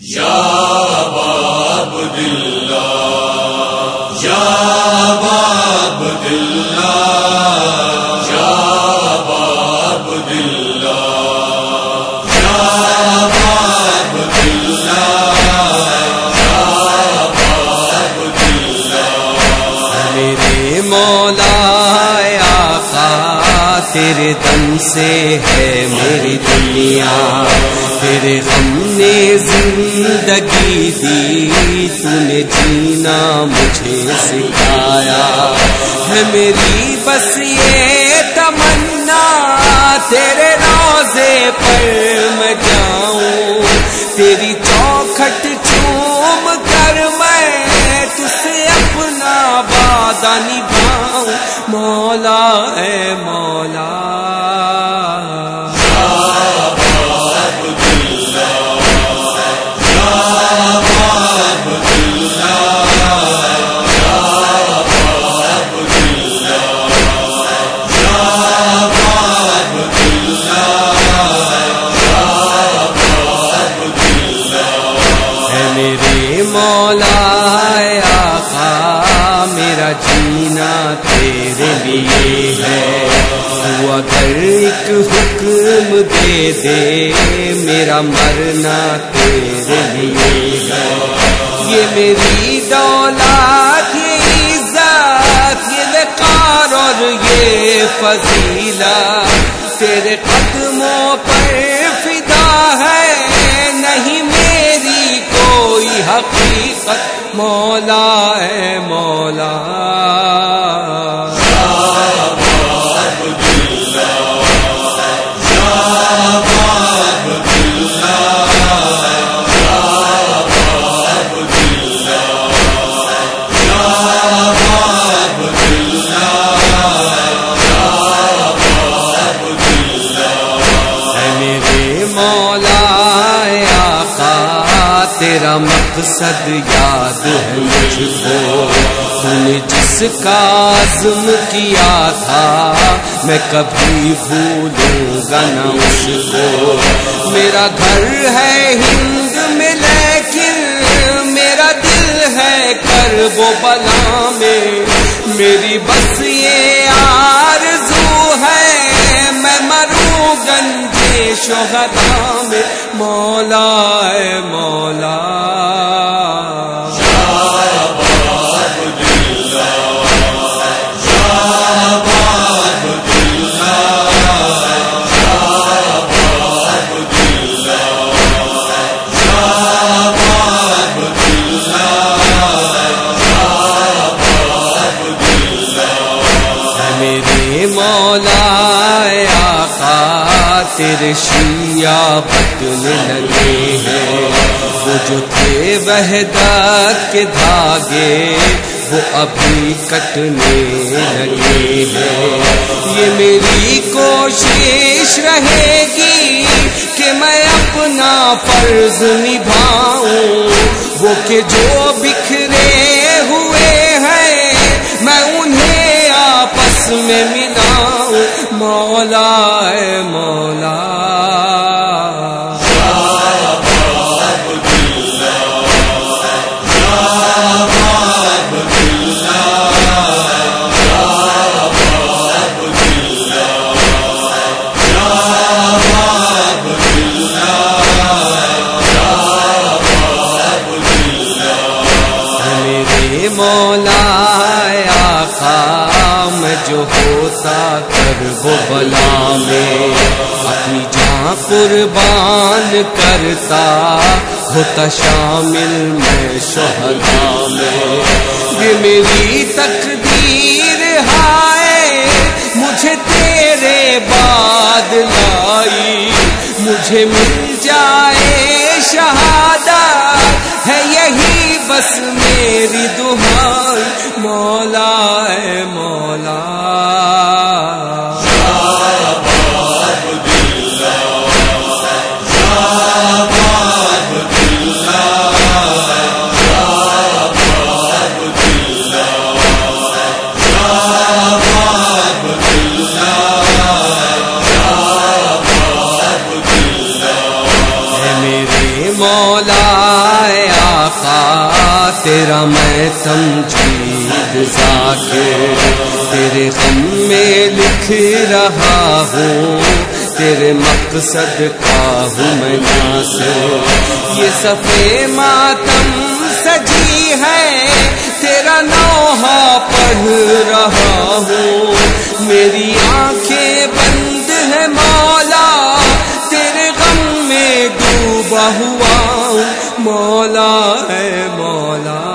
یا باب دلّہ یا باب دلّہ یا باب دلّہ یا باب دلّہ یا باب دلّہ میرے مولا آقا تیرے دم سے ہے میری دنیا، تیرے غم نے زندگی دی، تو نے جینا مجھے سکھایا ہے، میری بس یہ تمنا تیرے روضے پر میں جاؤں، تیری چوکھٹ چوم کر میں تجھ سے اپنا وعدہ نبھاؤں، مولا اے مولا مولا آقا میرا جینا تیرے لیے ہے، تو اگر ایک حکم دے دے میرا مرنا تیرے لیے ہے، یہ میری دولت یہ عزت یہ وقار اور یہ فضیلت تیرے قدموں پر فدا ہے، نہیں میری کوئی حقیقت، مولا اے مولا تیرا مقصد یاد ہے مجھ کو، تو نے جس کا عزم کیا تھا میں کبھی بھولوں گا نہ اس کو، میرا گھر ہے ہند میں لیکن میرا دل ہے کرب و بلا میں، میری بس یہ آرزو ہے میں مروں گنجے شہداء میں، مولا اے مولا تیرے شیعہ بتنے لگے ہیں، وہ جو تھے وحدت کے دھاگے وہ ابھی کٹنے لگے ہیں، یہ میری کوشش رہے گی کہ میں اپنا فرض نبھاؤں، وہ کہ جو بکھرے ہوئے ہیں میں انہیں آپس میں ملاؤں، مولا اے مولا مولا آقا میں جو ہوتا کرب و بلا میں اپنی جان قربان کرتا، ہوتا شامل میں شہداء میں، یہ میری تقدیر ہے مجھے تیرے بعد لائی، مجھے مل جائے شہادت ہے یہی بس میری دعائی، مولا اے مولا مولا اے آقا تیرا میں تمجید ذاکر، تیرے غم میں لکھ رہا ہوں، تیرے مقصد کا ہوں میں ناصر۔ یہ صفحے ماتم سجی ہے، تیرا نوحہ پڑھ رہا ہوں، میری آنکھیں بند ہے مولا، تیرے غم میں ڈوبا ہوا ہوں، مولا ہے مولا۔